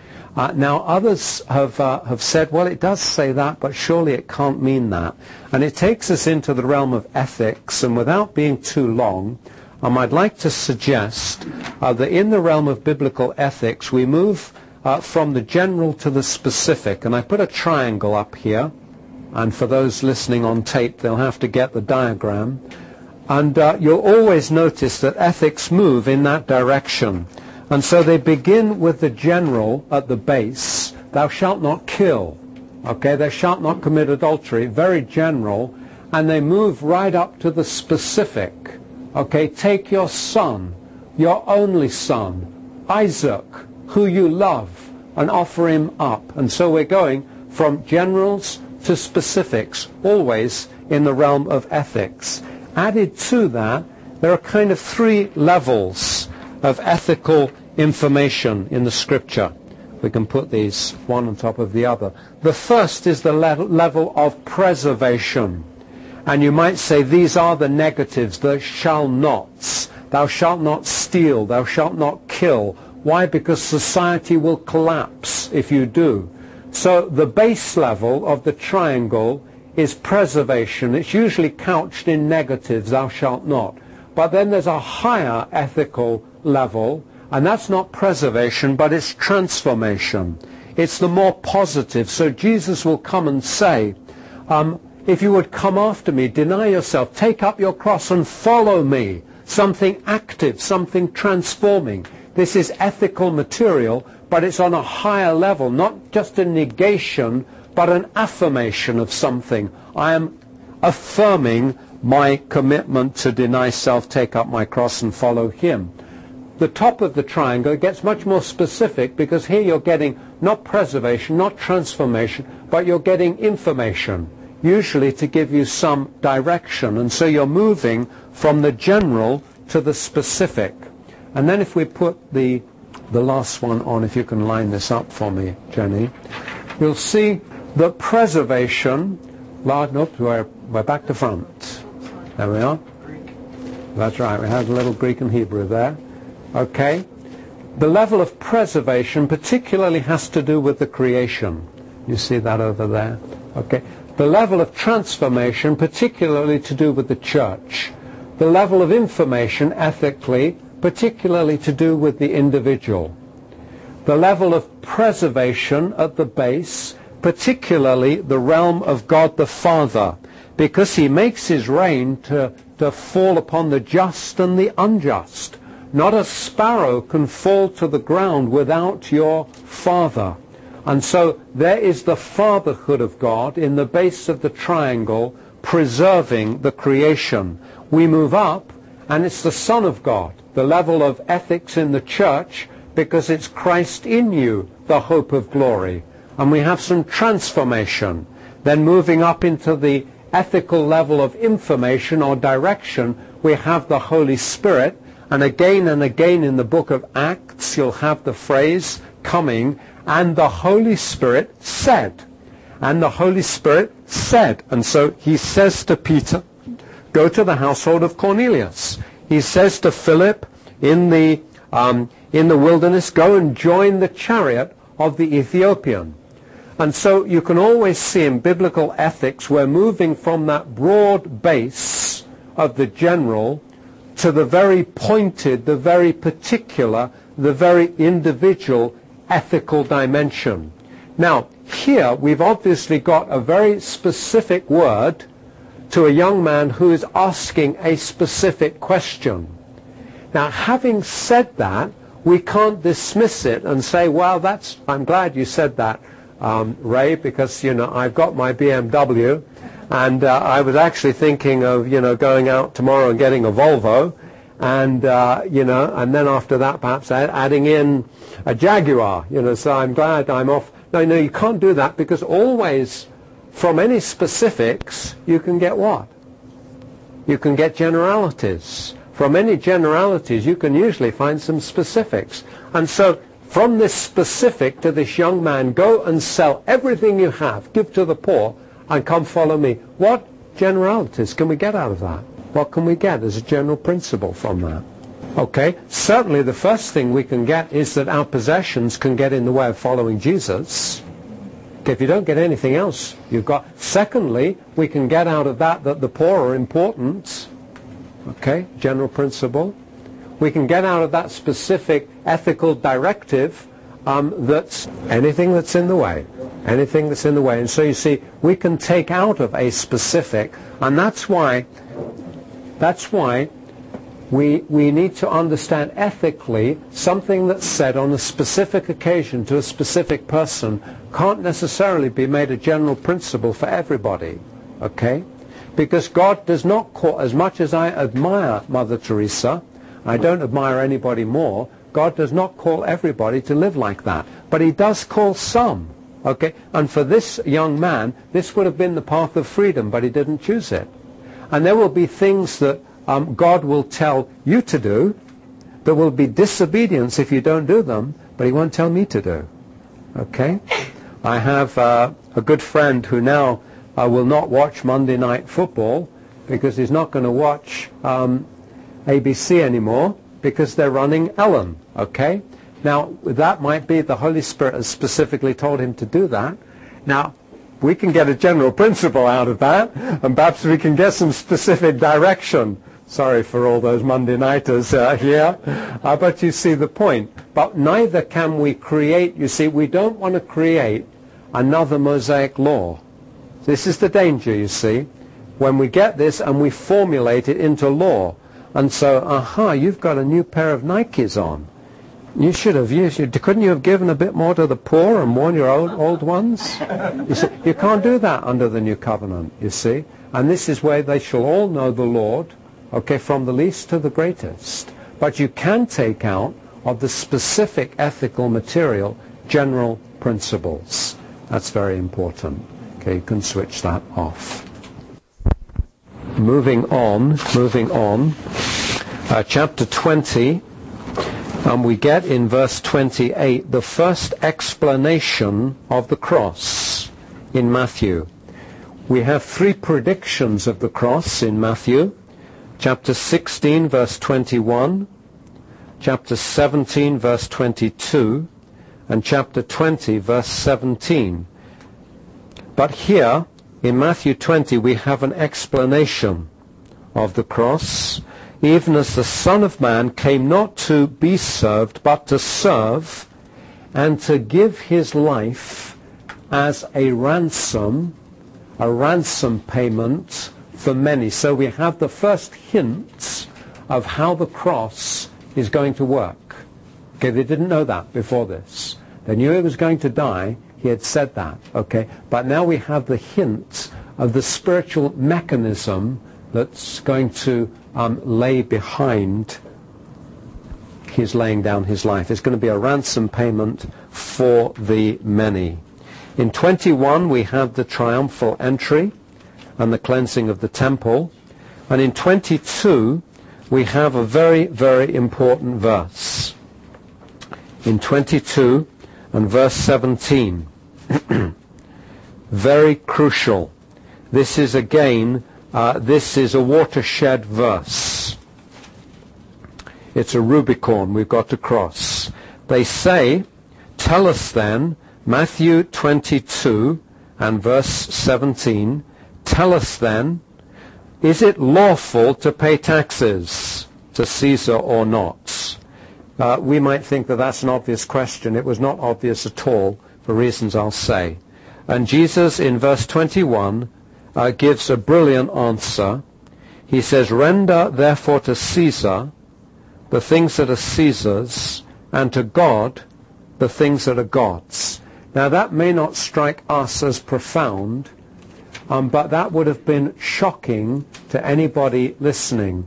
[SPEAKER 1] Now others have said, well, it does say that, but surely it can't mean that. And it takes us into the realm of ethics, and without being too long, I'd like to suggest that in the realm of biblical ethics, we move from the general to the specific. And I put a triangle up here, and for those listening on tape, they'll have to get the diagram. And you'll always notice that ethics move in that direction. And so they begin with the general at the base. Thou shalt not kill. Okay, thou shalt not commit adultery. Very general. And they move right up to the specific. Okay, take your son, your only son, Isaac, who you love, and offer him up. And so we're going from generals to specifics, always in the realm of ethics. Added to that, there are kind of 3 levels of ethical information in the Scripture. We can put these one on top of the other. The first is the level of preservation. And you might say these are the negatives, the shall nots. Thou shalt not steal, thou shalt not kill. Why? Because society will collapse if you do. So the base level of the triangle is preservation. It's usually couched in negatives, thou shalt not. But then there's a higher ethical level, and that's not preservation, but it's transformation. It's the more positive. So Jesus will come and say, if you would come after me, deny yourself, take up your cross and follow me. Something active, something transforming. This is ethical material, but it's on a higher level, not just a negation, but an affirmation of something. I am affirming my commitment to deny self, take up my cross, and follow him. The top of the triangle gets much more specific, because here you're getting not preservation, not transformation, but you're getting information, usually to give you some direction. And so you're moving from the general to the specific. And then if we put the last one on, if you can line this up for me, Jenny, you'll see that preservation, nope, we're back to front. There we are. That's right, we had a little Greek and Hebrew there. Okay. The level of preservation particularly has to do with the creation. You see that over there? Okay. The level of transformation particularly to do with the church. The level of information ethically particularly to do with the individual. The level of preservation at the base, particularly the realm of God the Father, because he makes his reign to fall upon the just and the unjust. Not a sparrow can fall to the ground without your Father. And so there is the fatherhood of God in the base of the triangle, preserving the creation. We move up, and it's the Son of God, the level of ethics in the church, because it's Christ in you, the hope of glory. And we have some transformation. Then moving up into the ethical level of information or direction, we have the Holy Spirit. And again in the book of Acts, you'll have the phrase coming, and the Holy Spirit said. And the Holy Spirit said. And so he says to Peter, go to the household of Cornelius. He says to Philip in the wilderness, go and join the chariot of the Ethiopian. And so you can always see in biblical ethics, we're moving from that broad base of the general to the very pointed, the very particular, the very individual ethical dimension. Now, here we've obviously got a very specific word to a young man who is asking a specific question. Now, having said that, we can't dismiss it and say, well, I'm glad you said that, Ray, because, I've got my BMW, and I was actually thinking of, going out tomorrow and getting a Volvo, and and then after that perhaps adding in a Jaguar, so I'm glad I'm off. No, you can't do that, because always from any specifics you can get what? You can get generalities. From any generalities you can usually find some specifics. And so from this specific to this young man, go and sell everything you have, give to the poor, and come follow me. What generalities can we get out of that? What can we get as a general principle from that? Okay, certainly the first thing we can get is that our possessions can get in the way of following Jesus. Okay, if you don't get anything else, you've got. Secondly, we can get out of that the poor are important. Okay, general principle. We can get out of that specific ethical directive that's anything that's in the way. Anything that's in the way. And so you see, we can take out of a specific, and that's why we need to understand ethically something that's said on a specific occasion to a specific person can't necessarily be made a general principle for everybody. Okay? Because God does not call, as much as I admire Mother Teresa, I don't admire anybody more, God does not call everybody to live like that. But he does call some. Okay? And for this young man, this would have been the path of freedom, but he didn't choose it. And there will be things that God will tell you to do. There will be disobedience if you don't do them, but he won't tell me to do. Okay? I have a good friend who now will not watch Monday Night Football because he's not going to watch ABC anymore because they're running Ellen. Okay? Now, that might be the Holy Spirit has specifically told him to do that. Now, we can get a general principle out of that, and perhaps we can get some specific direction. Sorry for all those Monday nighters here, but you see the point. But neither can we create, you see, we don't want to create another Mosaic law. This is the danger, you see, when we get this and we formulate it into law. And so, you've got a new pair of Nikes on. You should have couldn't you have given a bit more to the poor and worn your old ones? You see, you can't do that under the new covenant, you see. And this is where they shall all know the Lord, okay, from the least to the greatest. But you can take out of the specific ethical material general principles. That's very important. Okay, you can switch that off. Moving on, chapter 20. And we get in verse 28 the first explanation of the cross in Matthew. We have three predictions of the cross in Matthew. Chapter 16, verse 21, chapter 17, verse 22, and chapter 20, verse 17. But here, in Matthew 20, we have an explanation of the cross. Even as the Son of Man came not to be served, but to serve, and to give his life as a ransom payment for many. So we have the first hints of how the cross is going to work. Okay, they didn't know that before this. They knew he was going to die. He had said that. Okay, but now we have the hints of the spiritual mechanism that's going to lay behind his laying down his life. It's going to be a ransom payment for the many. In 21 we have the triumphal entry and the cleansing of the temple. And in 22 we have a very, very important verse. In 22 and verse 17. Very crucial. This is again this is a watershed verse. It's a Rubicon we've got to cross. They say, tell us then, Matthew 22 and verse 17, tell us then, is it lawful to pay taxes to Caesar or not? We might think that that's an obvious question. It was not obvious at all, for reasons I'll say. And Jesus in verse 21 gives a brilliant answer. He says, render therefore to Caesar the things that are Caesar's, and to God the things that are God's. Now that may not strike us as profound, but that would have been shocking to anybody listening.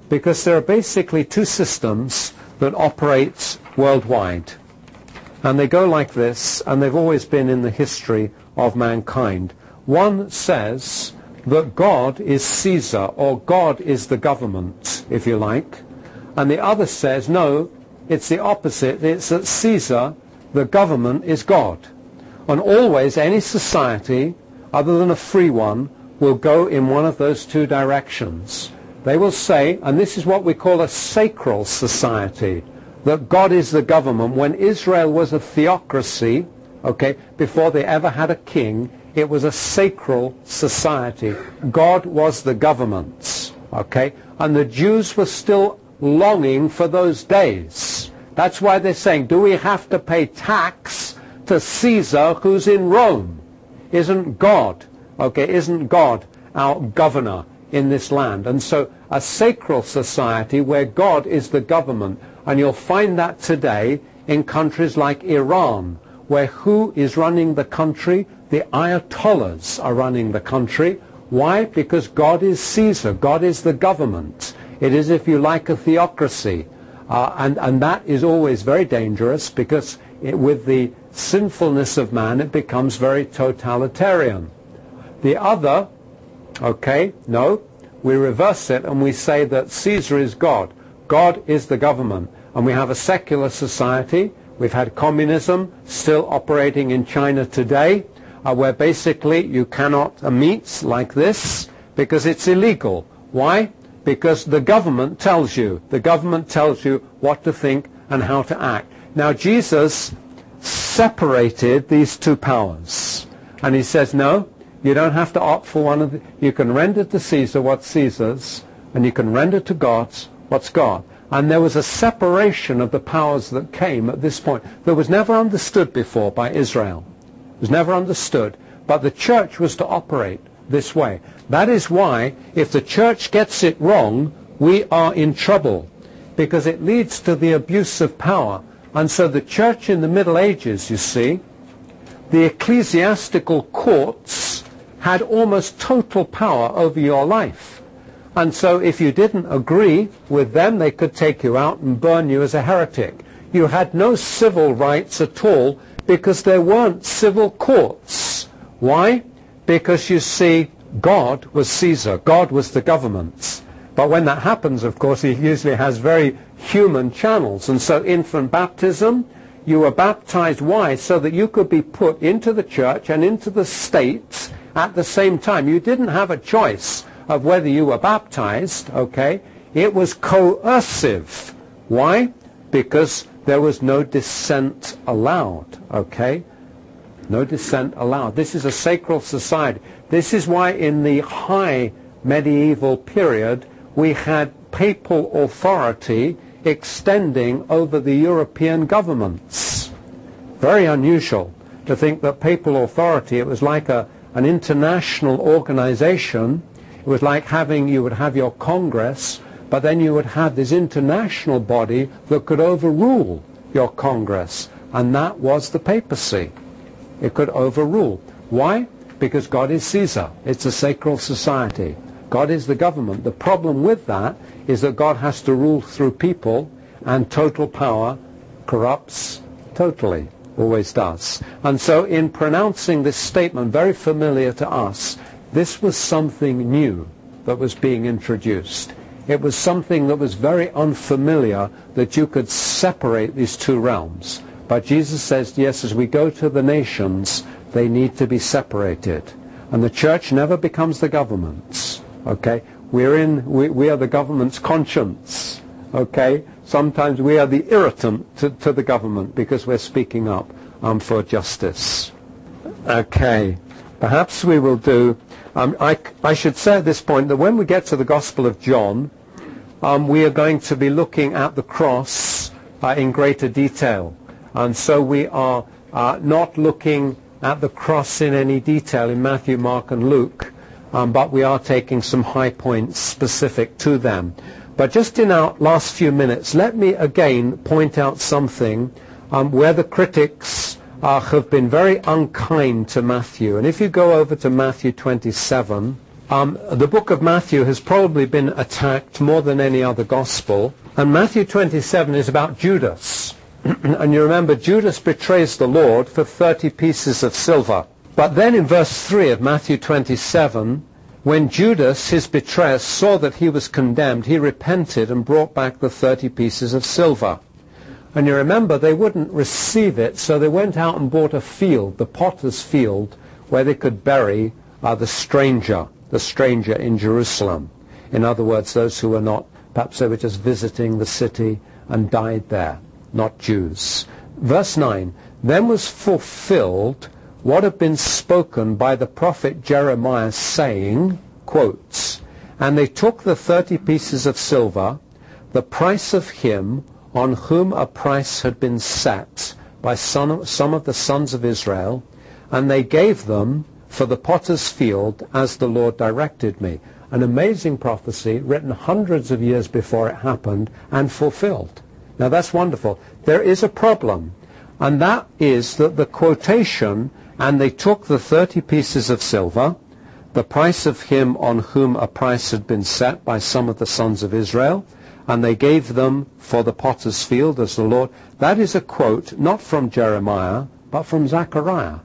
[SPEAKER 1] Because there are basically two systems that operate worldwide. And they go like this, and they've always been in the history of mankind. One says that God is Caesar, or God is the government, if you like. And the other says, no, it's the opposite. It's that Caesar, the government, is God. And always any society, other than a free one, will go in one of those two directions. They will say, and this is what we call a sacral society, that God is the government. When Israel was a theocracy, okay, before they ever had a king, it was a sacral society. God was the government, okay? And the Jews were still longing for those days. That's why they're saying, do we have to pay tax to Caesar who's in Rome? Isn't God, okay, isn't God our governor in this land? And so a sacral society where God is the government, and you'll find that today in countries like Iran, where who is running the country? The Ayatollahs are running the country. Why? Because God is Caesar. God is the government. It is, if you like, a theocracy. And that is always very dangerous, because with the sinfulness of man, it becomes very totalitarian. The other, okay, no, we reverse it and we say that Caesar is God. God is the government. And we have a secular society. We've had communism still operating in China today, where basically you cannot meet like this because it's illegal. Why? Because the government tells you. The government tells you what to think and how to act. Now Jesus separated these two powers. And he says, no, you don't have to opt for one of the... You can render to Caesar what's Caesar's, and you can render to God what's God. And there was a separation of the powers that came at this point that was never understood before by Israel. It was never understood. But the church was to operate this way. That is why, if the church gets it wrong, we are in trouble, because it leads to the abuse of power. And so the church in the Middle Ages, you see, the ecclesiastical courts had almost total power over your life. And so if you didn't agree with them, they could take you out and burn you as a heretic. You had no civil rights at all, because there weren't civil courts. Why? Because, you see, God was Caesar. God was the government. But when that happens, of course, he usually has very human channels. And so infant baptism, you were baptized. Why? So that you could be put into the church and into the state at the same time. You didn't have a choice of whether you were baptized, okay? It was coercive. Why? Because there was no dissent allowed, okay? No dissent allowed. This is a sacral society. This is why in the high medieval period we had papal authority extending over the European governments. Very unusual to think that papal authority, it was like an international organization. It was like you would have your Congress, but then you would have this international body that could overrule your Congress. And that was the papacy. It could overrule. Why? Because God is Caesar. It's a sacral society. God is the government. The problem with that is that God has to rule through people, and total power corrupts totally. Always does. And so in pronouncing this statement, very familiar to us, this was something new that was being introduced. It was something that was very unfamiliar, that you could separate these two realms. But Jesus says, yes, as we go to the nations, they need to be separated. And the church never becomes the government's. Okay? We are the government's conscience. Okay? Sometimes we are the irritant to the government because we're speaking up for justice. Okay. Perhaps we will do... I should say at this point that when we get to the Gospel of John, we are going to be looking at the cross in greater detail. And so we are not looking at the cross in any detail in Matthew, Mark, and Luke, but we are taking some high points specific to them. But just in our last few minutes, let me again point out something where the critics have been very unkind to Matthew. And if you go over to Matthew 27, the book of Matthew has probably been attacked more than any other gospel. And Matthew 27 is about Judas. And you remember, Judas betrays the Lord for 30 pieces of silver. But then in verse 3 of Matthew 27, when Judas, his betrayer, saw that he was condemned, he repented and brought back the 30 pieces of silver. And you remember, they wouldn't receive it, so they went out and bought a field, the potter's field, where they could bury the stranger in Jerusalem. In other words, those who were not, perhaps they were just visiting the city and died there, not Jews. Verse 9, then was fulfilled what had been spoken by the prophet Jeremiah, saying, quotes, and they took the 30 pieces of silver, the price of him on whom a price had been set by some of the sons of Israel, and they gave them for the potter's field as the Lord directed me. An amazing prophecy written hundreds of years before it happened and fulfilled. Now that's wonderful. There is a problem, and that is that the quotation, and they took the 30 pieces of silver, the price of him on whom a price had been set by some of the sons of Israel, and they gave them for the potter's field as the Lord. That is a quote not from Jeremiah, but from Zechariah.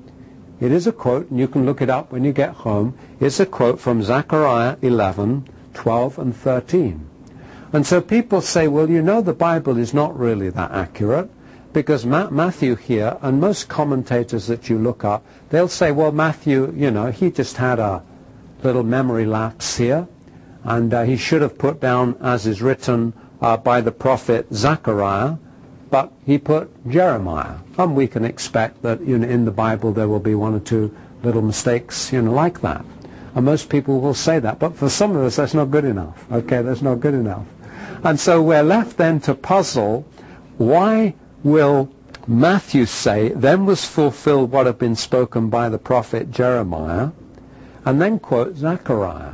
[SPEAKER 1] It is a quote, and you can look it up when you get home. It's a quote from Zechariah 11, 12, and 13. And so people say, well, you know, the Bible is not really that accurate, because Matthew here, and most commentators that you look up, they'll say, well, Matthew, you know, he just had a little memory lapse here, and he should have put down, as is written by the prophet Zechariah, but he put Jeremiah. And we can expect that, you know, in the Bible there will be one or two little mistakes, you know, like that. And most people will say that. But for some of us, that's not good enough. Okay, that's not good enough. And so we're left then to puzzle, why will Matthew say, then was fulfilled what had been spoken by the prophet Jeremiah, and then quote Zechariah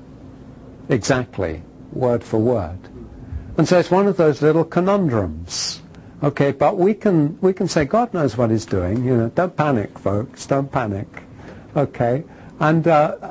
[SPEAKER 1] exactly, word for word. And so it's one of those little conundrums. Okay, but we can say God knows what he's doing. You know, don't panic, folks. Don't panic. Okay, and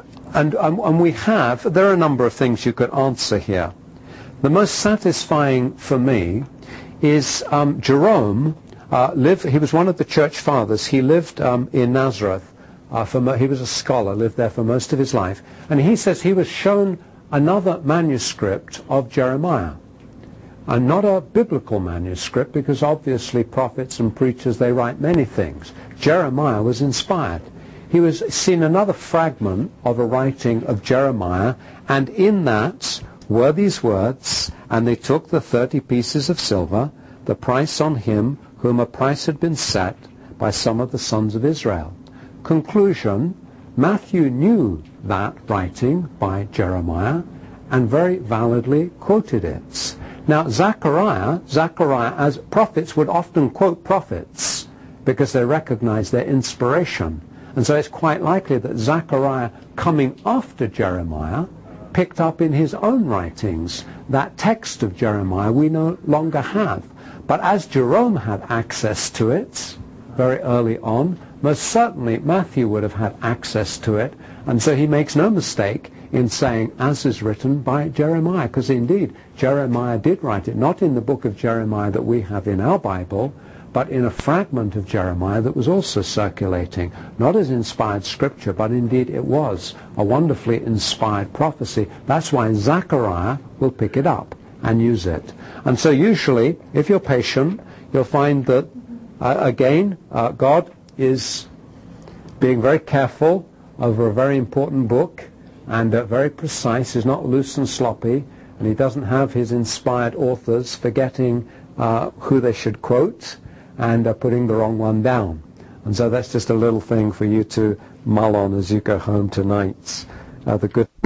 [SPEAKER 1] we have. There are a number of things you could answer here. The most satisfying for me is Jerome. He was one of the church fathers. He lived in Nazareth. He was a scholar, lived there for most of his life, and he says he was shown another manuscript of Jeremiah. And not a biblical manuscript, because obviously prophets and preachers, they write many things. Jeremiah was inspired. He was seen another fragment of a writing of Jeremiah, and in that were these words, and they took the 30 pieces of silver, the price on him whom a price had been set by some of the sons of Israel. Conclusion, Matthew knew that writing by Jeremiah and very validly quoted it. Now, Zechariah, as prophets would often quote prophets because they recognize their inspiration. And so it's quite likely that Zechariah, coming after Jeremiah, picked up in his own writings that text of Jeremiah we no longer have. But as Jerome had access to it very early on, most certainly Matthew would have had access to it. And so he makes no mistake in saying, as is written by Jeremiah, because indeed Jeremiah did write it, not in the book of Jeremiah that we have in our Bible, but in a fragment of Jeremiah that was also circulating, not as inspired scripture, but indeed it was a wonderfully inspired prophecy. That's why Zechariah will pick it up and use it. And so usually, if you're patient, you'll find that, God is being very careful over a very important book, and very precise. He's not loose and sloppy, and he doesn't have his inspired authors forgetting who they should quote and putting the wrong one down. And so that's just a little thing for you to mull on as you go home tonight. The good